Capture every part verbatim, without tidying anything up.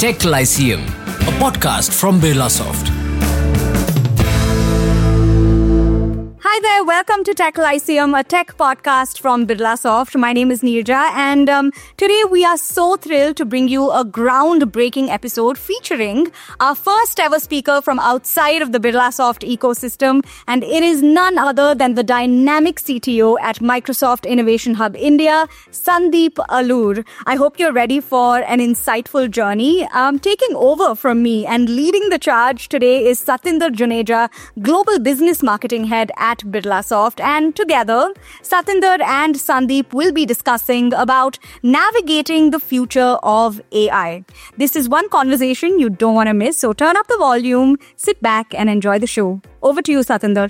Tech Lyceum, a podcast from Birlasoft. Hi there, welcome to Tech Lyceum, a tech podcast from Birlasoft. My name is Neerja, and um, today we are so thrilled to bring you a groundbreaking episode featuring our first ever speaker from outside of the Birlasoft ecosystem, and it is none other than the dynamic C T O at Microsoft Innovation Hub India, Sandeep Allur. I hope you're ready for an insightful journey. Um, taking over from me and leading the charge today is Satinder Juneja, Global Business Marketing Head at Birlasoft, and together Satinder and Sandeep will be discussing about navigating the future of A I. This is one conversation you don't want to miss, so turn up the volume, sit back and enjoy the show. Over to you, Satinder.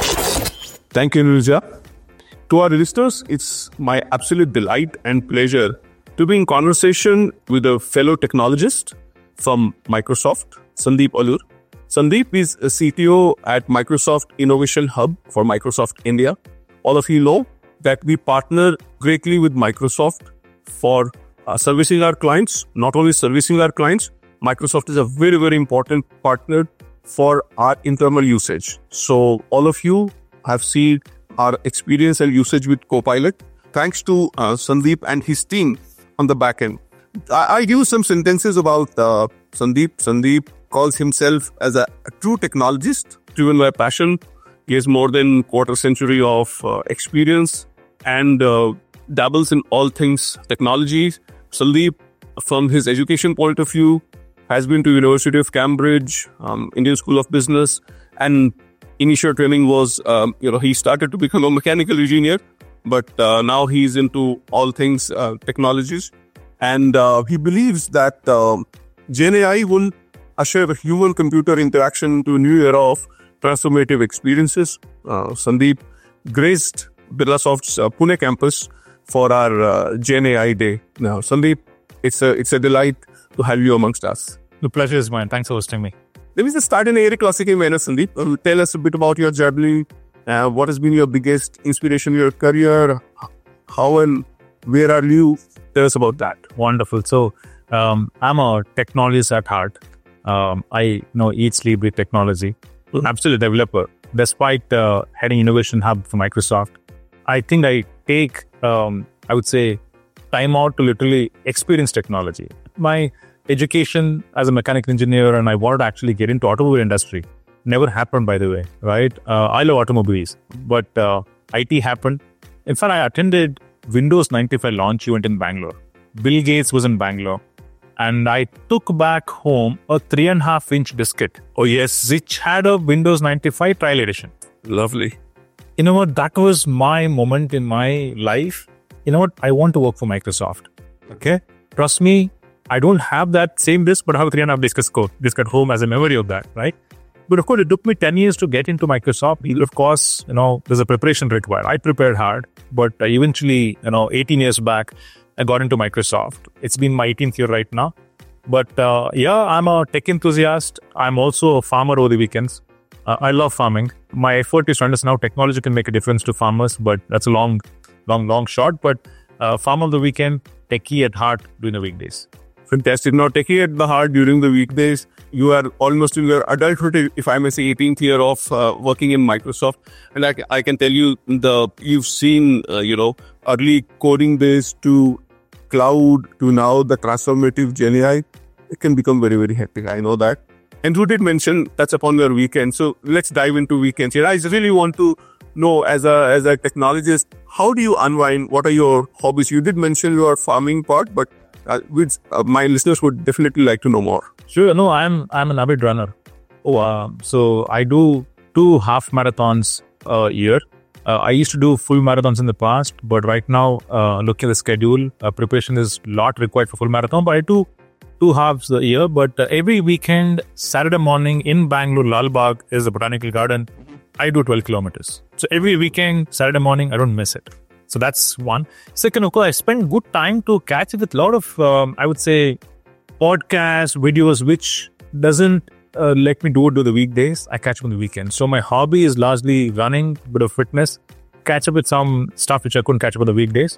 Thank you, Neerja. To our listeners, it's my absolute delight and pleasure to be in conversation with a fellow technologist from Microsoft, Sandeep Allur. Sandeep is a C T O at Microsoft Innovation Hub for Microsoft India. All of you know that we partner greatly with Microsoft for uh, servicing our clients. Not only servicing our clients, Microsoft is a very, very important partner for our internal usage. So all of you have seen our experience and usage with Copilot. Thanks to uh, Sandeep and his team on the back end. I, I give some sentences about uh, Sandeep. Sandeep calls himself as a, a true technologist, driven by passion. He has more than quarter century of uh, experience and uh, dabbles in all things technology. Sandeep, from his education point of view, has been to University of Cambridge, um, Indian School of Business, and initial training was, um, you know, he started to become a mechanical engineer, but uh, now he's into all things uh, technologies. And uh, he believes that uh, Gen A I will usher the human-computer interaction to a new era of transformative experiences. Uh, Sandeep graced Birlasoft's uh, Pune campus for our uh, Gen A I Day. Now, Sandeep, it's a it's a delight to have you amongst us. The pleasure is mine. Thanks for hosting me. Let me just start in a very classical manner, Sandeep. Uh, tell us a bit about your journey. Uh, what has been your biggest inspiration in your career? How and where are you? Tell us about that. Wonderful. So, um, I'm a technologist at heart. Um, I you know eat, sleep, breathe technology. Mm-hmm. I'm still a developer. Despite uh, heading Innovation Hub for Microsoft, I think I take, um, I would say, time out to literally experience technology. My education as a mechanical engineer, and I wanted to actually get into automobile industry. Never happened, by the way, right? Uh, I love automobiles, but uh, I T happened. In fact, I attended Windows ninety-five launch event in Bangalore. Bill Gates was in Bangalore. And I took back home a three and a half inch diskette. Oh, yes. Which had a Windows ninety-five trial edition. Lovely. You know what? That was my moment in my life. You know what? I want to work for Microsoft. Okay? Trust me, I don't have that same disk, but I have a three and a half disk code, disk at home as a memory of that, right? But of course, it took me ten years to get into Microsoft. Of course, you know, there's a preparation required. I prepared hard, but I eventually, you know, eighteen years back, I got into Microsoft. It's been my eighteenth year right now. But uh, yeah, I'm a tech enthusiast. I'm also a farmer over the weekends. Uh, I love farming. My effort is to understand how technology can make a difference to farmers, but that's a long, long, long shot. But uh, farm of the weekend, techie at heart during the weekdays. Fantastic. Now, techie at the heart during the weekdays. You are almost in your adulthood, if I may say, eighteenth year of uh, working in Microsoft. And I, I can tell you, the you've seen, uh, you know, early coding days to cloud to now the transformative Gen A I. It can become very, very hectic. I know that. And you did mention that's upon your weekend. So let's dive into weekends here. I really want to know, as a as a technologist, how do you unwind? What are your hobbies? You did mention your farming part, but uh, which, uh, my listeners would definitely like to know more. Sure. No, I'm I'm an avid runner. Oh, uh, so I do two half marathons a year. Uh, I used to do full marathons in the past, but right now, uh, looking at the schedule, uh, preparation is a lot required for full marathon. But I do two halves a year. But uh, every weekend, Saturday morning in Bangalore, Lal Bagh is a botanical garden. I do twelve kilometers. So every weekend, Saturday morning, I don't miss it. So that's one. Second, of course, I spend good time to catch it with a lot of, um, I would say, podcasts, videos, which doesn't uh, let me do it on the weekdays. I catch up on the weekends. So my hobby is largely running, bit of fitness, catch up with some stuff which I couldn't catch up on the weekdays.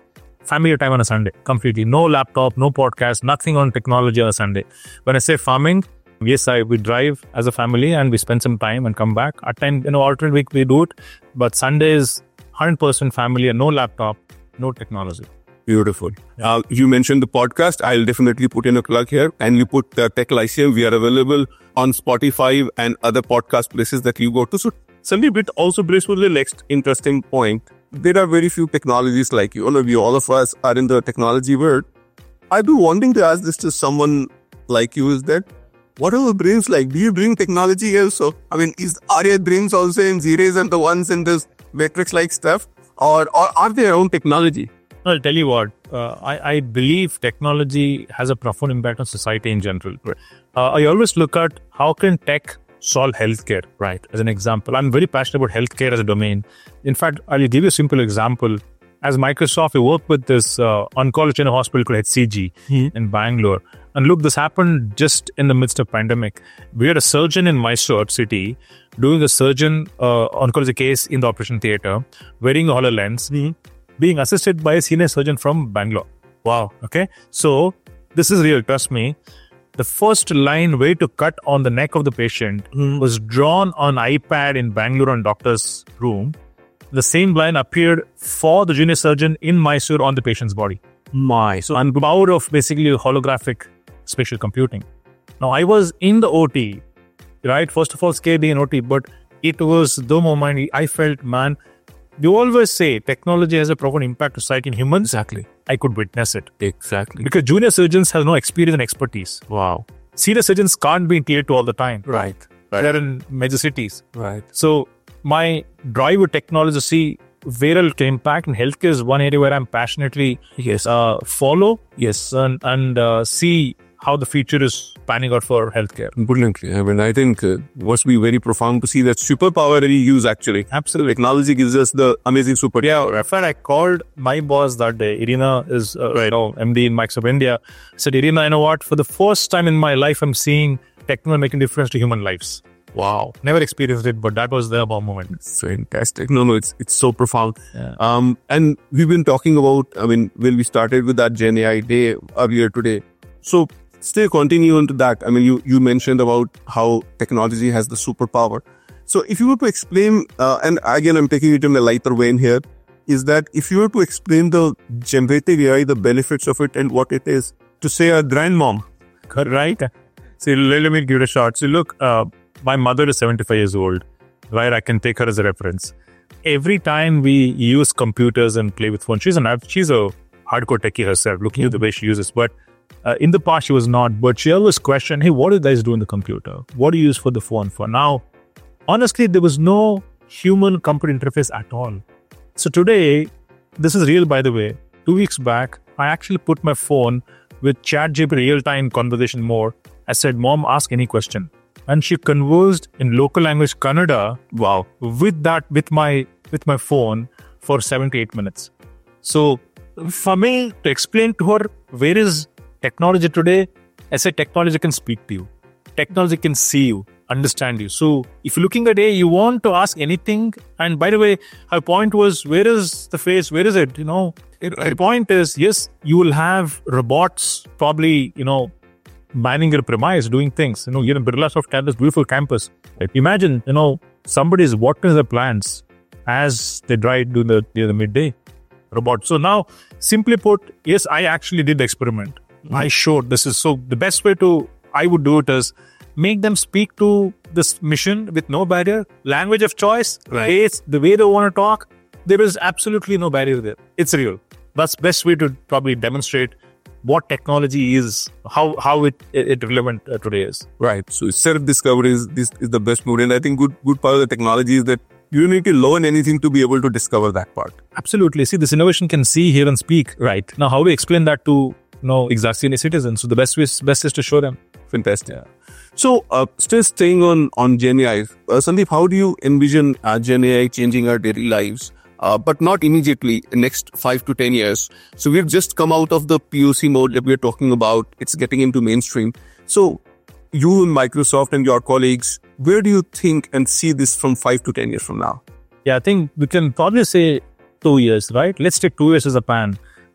family time on a Sunday, completely. No laptop, no podcast, nothing on technology on a Sunday. When I say farming, yes, I we drive as a family and we spend some time and come back. At time, you know, alternate week we do it, but Sunday is one hundred percent family and no laptop, no technology. Beautiful. Uh, you mentioned the podcast. I'll definitely put in a plug here. And you put uh, Tech Lyceum. We are available on Spotify and other podcast places that you go to. So, Sandeep, it also brings to the next interesting point. There are very few technologies like you. All of you, all of us are in the technology world. I've been wanting to ask this to someone like you, is that what are the brains like? Do you bring technology also? I mean, is are your brains also in zeros and the ones in this matrix-like stuff? Or, or are they their own technology? I'll tell you what, uh, I, I believe technology has a profound impact on society in general. Uh, I always look at how can tech solve healthcare, right? As an example, I'm very passionate about healthcare as a domain. In fact, I'll give you a simple example. As Microsoft, we work with this uh, oncology in a hospital called H C G mm-hmm. in Bangalore. And look, this happened just in the midst of pandemic. We had a surgeon in Mysore city doing a surgeon uh, oncology case in the operation theater, wearing a HoloLens, mm-hmm. being assisted by a senior surgeon from Bangalore. Wow. Okay. So this is real. Trust me. The first line way to cut on the neck of the patient mm. was drawn on iPad in Bangalore on doctor's room. The same line appeared for the junior surgeon in Mysore on the patient's body. My. So I'm proud of basically holographic spatial computing. Now I was in the O T, right? First of all, scared in O T, but it was the moment I felt, man, you always say technology has a profound impact on society and humans. Exactly. I could witness it. Exactly. Because junior surgeons have no experience and expertise. Wow. Senior surgeons can't be in tier two all the time. Right. right. They're in major cities. Right. So my drive with technology to see where it can impact in healthcare is one area where I'm passionately yes. uh, follow yes. and, and uh, see how the future is panning out for healthcare. Brilliantly. I mean, I think uh, must be very profound to see that superpower that we use actually. Absolutely. Technology gives us the amazing superpower. Yeah, in fact, I called my boss that day. Irina is uh, right. you know, M D in Microsoft India. I said, Irina, you know what? For the first time in my life, I'm seeing technology making a difference to human lives. Wow. Never experienced it, but that was the moment. It's fantastic. No, no, it's it's so profound. Yeah. Um, and we've been talking about, I mean, when we started with that Gen A I day earlier today. So, still continue into that. I mean, you, you mentioned about how technology has the superpower. So if you were to explain, uh, and again, I'm taking it in a lighter vein here, is that if you were to explain the generative A I, the benefits of it and what it is, to say a grandmom, right? So let me give it a shot. So look, uh, my mother is seventy-five years old, right? I can take her as a reference. Every time we use computers and play with phones, she's, an, she's a hardcore techie herself, looking at the way she uses, but Uh, in the past, she was not, but she always questioned, hey, what do you guys do in the computer? What do you use for the phone for? Now, honestly, there was no human-computer interface at all. So today, this is real, by the way. Two weeks back, I actually put my phone with ChatGPT real-time conversation mode. I said, Mom, ask any question. And she conversed in local language Kannada. Wow. With that, with my with my phone for seven to eight minutes. So for me to explain to her, where is technology today, I say technology can speak to you. Technology can see you, understand you. So if you're looking at A I, you want to ask anything. And by the way, her point was, where is the face? Where is it? You know, it, the point is, yes, you will have robots probably, you know, manning your premise, doing things. You know, you're in Birlasoft have this beautiful campus. Like, imagine, you know, somebody is watering the plants as they drive during the, during the midday. Robot. So now, simply put, yes, I actually did the experiment. I showed this is so the best way to I would do it is make them speak to this mission with no barrier, language of choice, right. pace, the way they want to talk. There is absolutely no barrier there. It's real. That's best way to probably demonstrate what technology is, how how it it relevant uh, today is. Right. So self-discovery is this is the best mode, and I think good good part of the technology is that you don't need to learn anything to be able to discover that part. Absolutely. See, this innovation can see, hear, and speak. Right. Now, how we explain that to No, exact senior citizens. So the best is best is to show them. Fantastic. Yeah. So, uh, still staying on on Gen A I, uh, Sandeep, how do you envision uh, Gen A I changing our daily lives? Uh, but not immediately. Next five to ten years. So we've just come out of the P O C mode that we're talking about. It's getting into mainstream. So, you and Microsoft and your colleagues, where do you think and see this from five to ten years from now? Yeah, I think we can probably say two years, right? Let's take two years as a pan.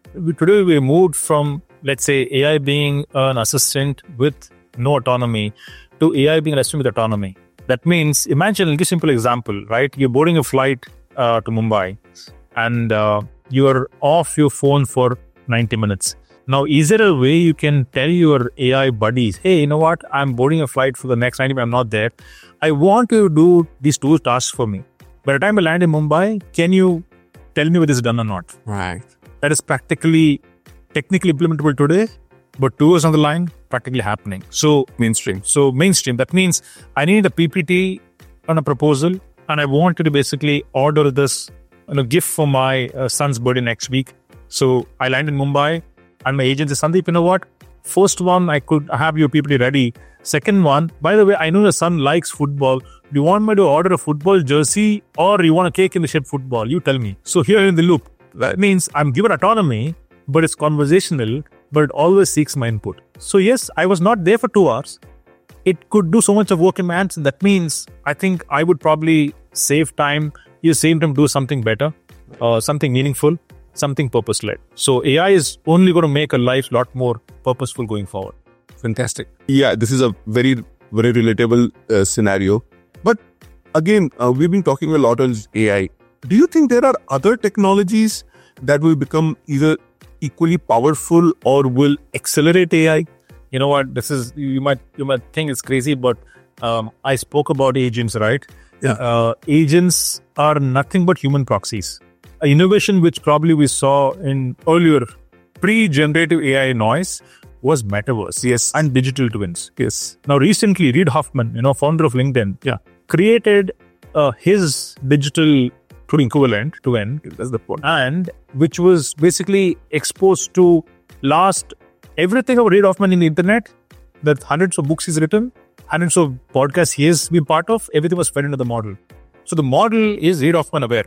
we, today we moved from, let's say, A I being an assistant with no autonomy to A I being an assistant with autonomy. That means, imagine, I'll give a simple example, right? You're boarding a flight uh, to Mumbai and uh, you're off your phone for ninety minutes. Now, is there a way you can tell your A I buddies, hey, you know what? I'm boarding a flight for the next ninety minutes. I'm not there. I want you to do these two tasks for me. By the time I land in Mumbai, can you tell me whether this is done or not? Right. That is practically, technically implementable today, but two years on the line, practically happening. So Mainstream. So mainstream. That means I need a P P T on a proposal, and I want you to basically order this, you know, gift for my uh, son's birthday next week. So I land in Mumbai, and my agent says, Sandeep, you know what? First one, I could have your P P T ready. Second one, by the way, I know your son likes football. Do you want me to order a football jersey or you want a cake in the shape football? You tell me. So here in the loop, that means I'm given autonomy, but it's conversational, but it always seeks my input. So yes, I was not there for two hours. It could do so much of work in my hands. And that means I think I would probably save time, use same time, do something better, uh, something meaningful, something purpose-led. So A I is only going to make a life a lot more purposeful going forward. Fantastic. Yeah, this is a very, very relatable uh, scenario. But again, uh, we've been talking a lot on A I. Do you think there are other technologies that will become either equally powerful or will accelerate A I? You know what? This is, you might you might think it's crazy, but um, I spoke about agents, right? Yeah. Uh, agents are nothing but human proxies. An innovation which probably we saw in earlier pre-generative A I noise was metaverse. Yes. And digital twins. Yes. Now, recently, Reid Hoffman, you know, founder of LinkedIn, Yeah. created uh, his digital twin equivalent, twin, That's the point. and which was basically exposed to last everything of Reid Hoffman in the internet, that hundreds of books he's written, hundreds of podcasts he has been part of, everything was fed into the model. So the model is Reid Hoffman aware.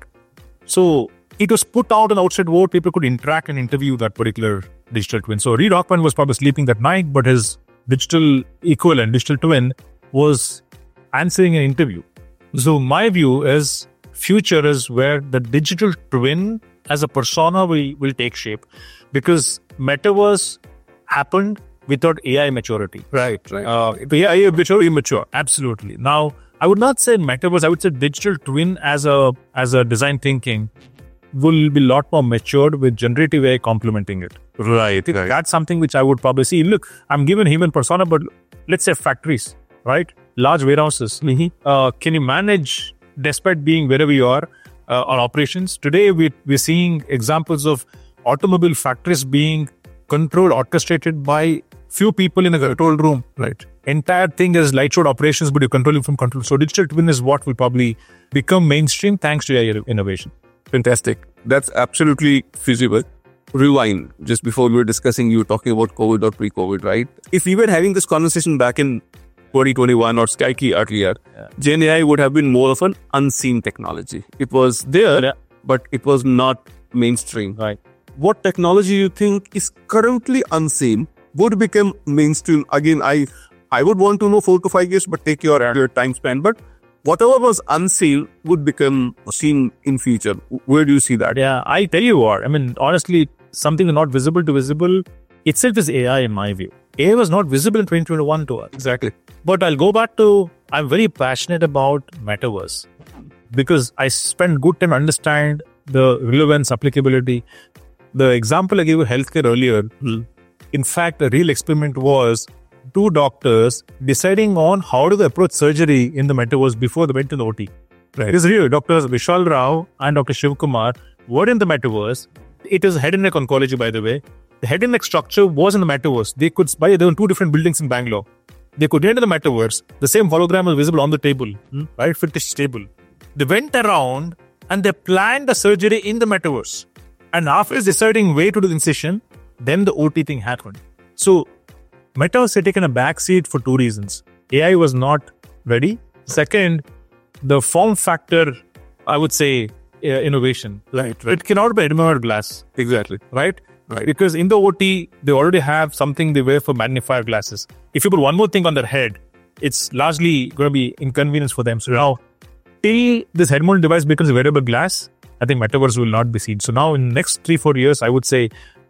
So it was put out on the outside world, people could interact and interview that particular digital twin. So Reid Hoffman was probably sleeping that night, but his digital equivalent, digital twin, was answering an interview. So my view is future is where the digital twin as a persona will, will take shape, because metaverse happened without A I maturity. Right, right. Uh, A I mature, immature. Absolutely. Now, I would not say metaverse, I would say digital twin as a as a design thinking will be a lot more matured with generative A I complementing it. Right, right. That's something which I would probably see. Look, I'm given human persona, but let's say factories, right? Large warehouses. Mm-hmm. Uh, can you manage, despite being wherever you are, uh, on operations? Today, we, we're seeing examples of automobile factories being controlled, orchestrated by few people in a control room. Right. Entire thing is light showed operations, but you control it from control. So digital twin is what will probably become mainstream thanks to A I innovation. Fantastic. That's absolutely feasible. Rewind. Just before we were discussing, you were talking about COVID or pre-COVID, right? If we were having this conversation back in twenty twenty-one or Skykey earlier, yeah. Gen A I would have been more of an unseen technology. It was there, yeah. but it was not mainstream. Right. What technology you think is currently unseen would become mainstream? Again, I I would want to know four to five years, but take your, your time span. But whatever was unseen would become seen in future. Where do you see that? Yeah, I tell you what, I mean, honestly, something not visible to visible itself is A I in my view. A I was not visible in twenty twenty-one to us. Exactly. But I'll go back to, I'm very passionate about metaverse because I spend good time understand the relevance, applicability. The example I gave you healthcare earlier, Hmm. in fact, the real experiment was two doctors deciding on how do they approach surgery in the metaverse before they went to the O T. Right. This is real. Doctors Vishal Rao and Doctor Shiv Kumar were in the metaverse. It is head and neck oncology, by the way. The head and neck structure was in the metaverse. They could buy, there were two different buildings in Bangalore. They could enter the metaverse. The same hologram was visible on the table, hmm? right? Fitness table. They went around and they planned the surgery in the metaverse. And after deciding where to do the incision, then the O T thing happened. So, metaverse had taken a backseat for two reasons. A I was not ready. Second, the form factor, I would say, uh, innovation. Right, right. It cannot be admired glass. Exactly. Right? Right. Because in the O T, they already have something they wear for magnifier glasses. If you put one more thing on their head, it's largely going to be inconvenience for them. So now, till this head-mounted device becomes a wearable glass, I think metaverse will not be seen. So now in the next three, four years, I would say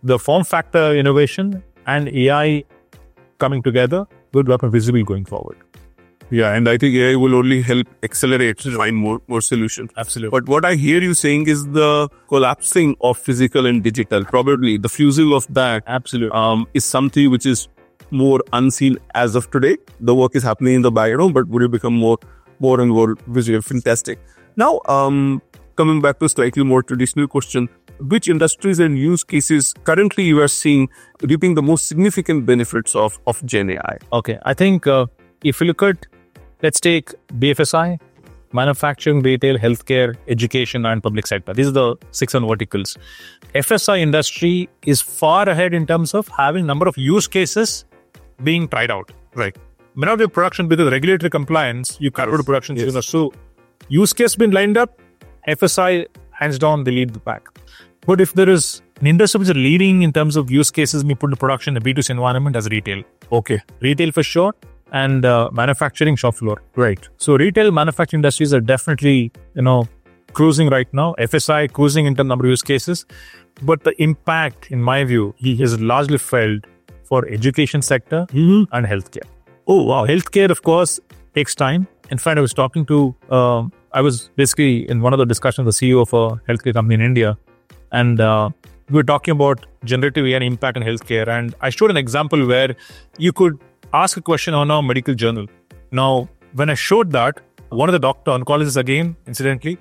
the form factor innovation and A I coming together will become visible going forward. Yeah, and I think A I will only help accelerate to find more, more solutions. Absolutely. But what I hear you saying is the collapsing of physical and digital, probably the fusel of that Absolutely. um, is something which is more unseen as of today. The work is happening in the background, but will become more, more and more visual. Fantastic. Now, um, coming back to a slightly more traditional question, which industries and use cases currently you are seeing reaping the most significant benefits of, of Gen A I? Okay. I think uh, if you look at, let's take B F S I, manufacturing, retail, healthcare, education, and public sector. These are the six on verticals. F S I industry is far ahead in terms of having number of use cases being tried out. Right. May not be production because regulatory compliance, you can't go to production Yes. sooner. So use case been lined up, F S I hands down, they lead the pack. But if there is an industry which is leading in terms of use cases being put into production in a B two C environment as retail. Okay. Retail for sure. And uh, manufacturing shop floor. Right. So retail manufacturing industries are definitely, you know, cruising right now. F S I cruising in terms of number of use cases. But the impact, in my view, he has largely felt for education sector Mm-hmm. and healthcare. Oh, wow. Healthcare, of course, takes time. In fact, I was talking to, um, I was basically in one of the discussions, the C E O of a healthcare company in India. And uh, we were talking about generative A I and impact on healthcare. And I showed an example where you could ask a question on a medical journal. Now, when I showed that, one of the doctor oncologists again, incidentally,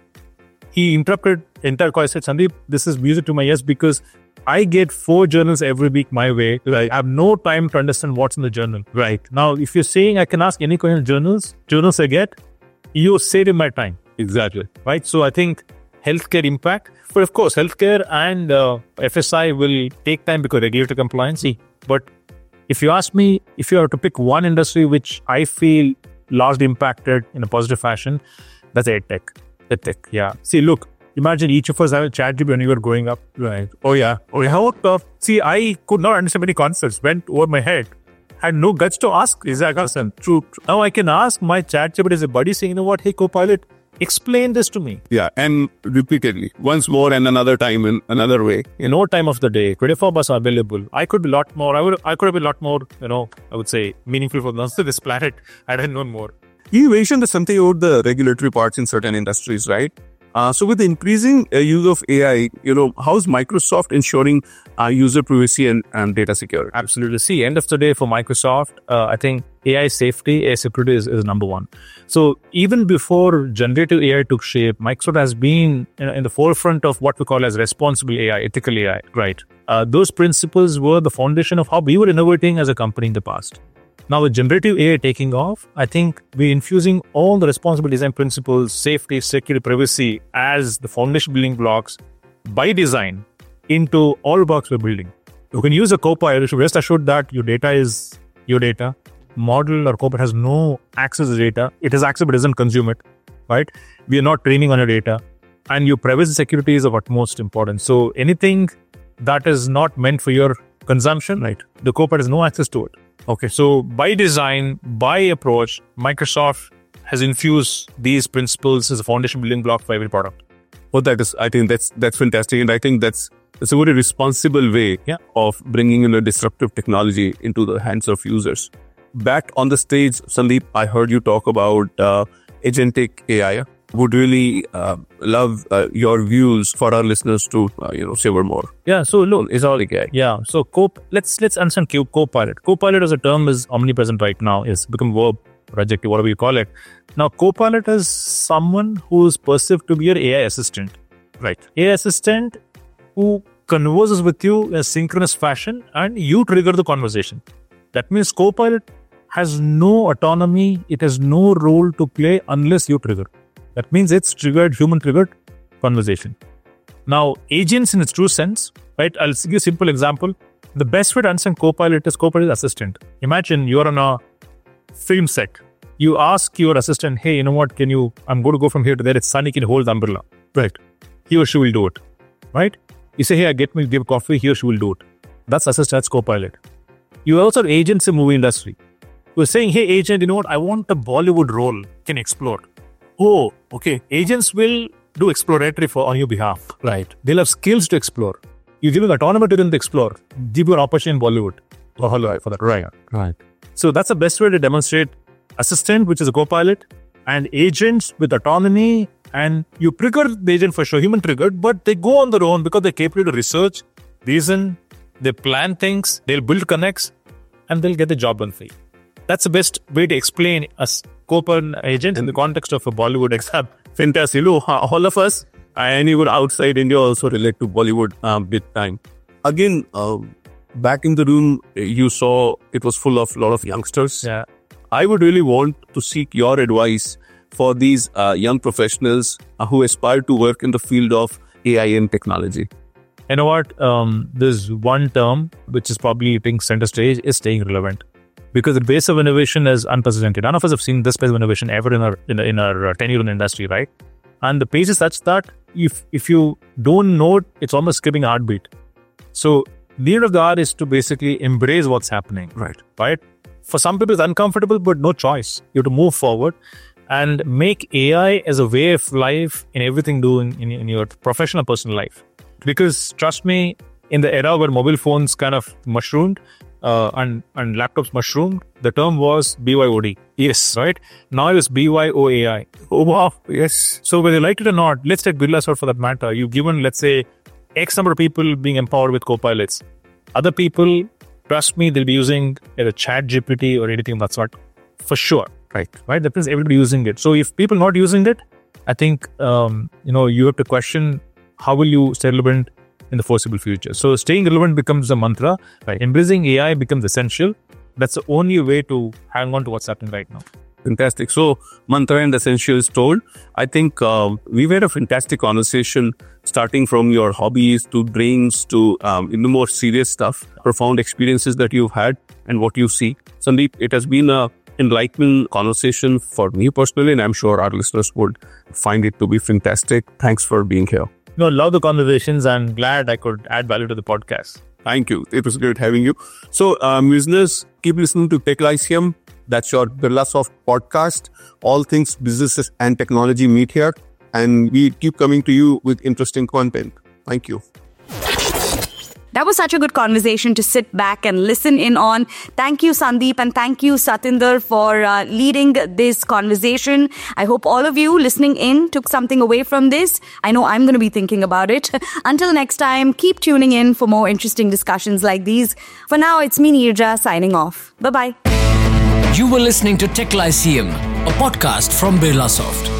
he interrupted the entire call. I said, Sandeep, this is music to my ears because I get four journals every week my way. Right. I have no time to understand what's in the journal. Right. Now, if you're saying I can ask any kind of journals, journals I get, you saved my time. Exactly. Right? So I think healthcare impact, but of course, healthcare and uh, F S I will take time because regulatory compliance. But if you ask me, if you are to pick one industry which I feel largely impacted in a positive fashion, that's EdTech. EdTech, yeah. See, look, imagine each of us have a ChatGPT when we were growing up. Right. Oh, yeah. Oh, yeah. How tough. See, I could not understand many concepts, went over my head. Had no guts to ask, is that concern? True. Now I can ask my ChatGPT as a buddy saying, you know what, hey, Copilot, explain this to me. Yeah. And repeatedly, once more and another time in another way. In no time of the day, twenty-four bus are available. I could be a lot more, I would I could have been a lot more, you know, I would say meaningful for the this planet had I known more. You mentioned something about the regulatory parts in certain industries, right? Uh, so with the increasing uh, use of A I, you know, how's Microsoft ensuring uh, user privacy and, and data security? Absolutely. See, end of the day for Microsoft, uh, I think A I safety, A I security is, is number one. So even before generative A I took shape, Microsoft has been in, in the forefront of what we call as responsible A I, ethical A I, right? Uh, those principles were the foundation of how we were innovating as a company in the past. Now with generative A I taking off, I think we're infusing all the responsible design principles, safety, security, privacy as the foundation building blocks by design into all blocks we're building. You can use a Copilot to rest assured that your data is your data. Model or Copilot has no access to data. It has access but doesn't consume it, right? We are not training on your data. And your privacy security is of utmost importance. So anything that is not meant for your consumption, right? The Copilot has no access to it. Okay, so by design, by approach, Microsoft has infused these principles as a foundation building block for every product. Oh, that is, I think that's that's fantastic, and I think that's that's a very responsible way Yeah. of bringing in a disruptive technology into the hands of users. Back on the stage, Sandeep, I heard you talk about uh, agentic A I. Would really uh, love uh, your views for our listeners to uh, you know savor more. Yeah, so look, It's all A I. yeah, so Cop, let's let's understand Co- Copilot. Copilot as a term is omnipresent right now. It's become verb, or adjective, whatever you call it. Now, Copilot is someone who is perceived to be your A I assistant. Right. A I assistant who converses with you in a synchronous fashion and you trigger the conversation. That means Copilot has no autonomy. It has no role to play unless you trigger. That means it's triggered, human triggered conversation. Now, agents in its true sense, right? I'll give you a simple example. The best way to understand Copilot is Copilot assistant. Imagine you're on a film set. You ask your assistant, hey, you know what, can you, I'm going to go from here to there. It's sunny, can you hold the umbrella? Right. He or she will do it. Right? You say, hey, get me, give coffee, he or she will do it. That's assistant, that's Copilot. You also have agents in movie industry. You're saying, hey, agent, you know what, I want a Bollywood role. Can you explore? Oh, okay. Agents will do exploratory for on your behalf. Right. They'll have skills to explore. You give autonomy to them to explore. Give you an opportunity in Bollywood. Oh, hello for that. Right, right. So that's the best way to demonstrate assistant, which is a co-pilot, and agents with autonomy. And you trigger the agent for sure, human triggered, but they go on their own because they're capable to research, reason, they plan things, they'll build connects, and they'll get the job done for you. That's the best way to explain a co-pilot agent in the context of a Bollywood exam. Fantastic. Look, all of us, and even outside India, also relate to Bollywood um, big time. Again, uh, back in the room, you saw it was full of a lot of youngsters. Yeah. I would really want to seek your advice for these uh, young professionals uh, who aspire to work in the field of A I and technology. You know what? Um, there's one term which is probably being center stage is staying relevant. Because the base of innovation is unprecedented. None of us have seen this pace of innovation ever in our in, in our tenure in the industry, right? And the pace is such that if if you don't know it, it's almost skipping a heartbeat. So the end of the art is to basically embrace what's happening. Right. Right? For some people, it's uncomfortable, but no choice. You have to move forward and make A I as a way of life in everything you do in, in, in your professional, personal life. Because trust me, in the era where mobile phones kind of mushroomed, Uh, and, and laptops mushroomed, the term was B Y O D. Yes. Right? Now it's B Y O A I. Oh, wow. Yes. So whether you like it or not, let's take Birlasoft for that matter. You've given, let's say, X number of people being empowered with co-pilots. Other people, trust me, they'll be using either Chat G P T or anything of that sort. For sure. Right. Right? That means everybody using it. So if people not using it, I think, um, you know, you have to question how will you stay relevant in the foreseeable future. So staying relevant becomes a mantra. Right. Embracing A I becomes essential. That's the only way to hang on to what's happening right now. Fantastic. So mantra and essential is told. I think uh, we've had a fantastic conversation starting from your hobbies to dreams to um, in the more serious stuff, profound experiences that you've had and what you see. Sandeep, it has been a enlightening conversation for me personally, and I'm sure our listeners would find it to be fantastic. Thanks for being here. No, love the conversations and glad I could add value to the podcast. Thank you. It was great having you. So, um, listeners, keep listening to Tech Lyceum. That's your Birlasoft podcast. All things businesses and technology meet here. And we keep coming to you with interesting content. Thank you. That was such a good conversation to sit back and listen in on. Thank you, Sandeep, and thank you, Satinder, for uh, leading this conversation. I hope all of you listening in took something away from this. I know I'm going to be thinking about it. Until next time, keep tuning in for more interesting discussions like these. For now, it's me, Neerja, signing off. Bye-bye. You were listening to Tech Lyceum, a podcast from Birlasoft.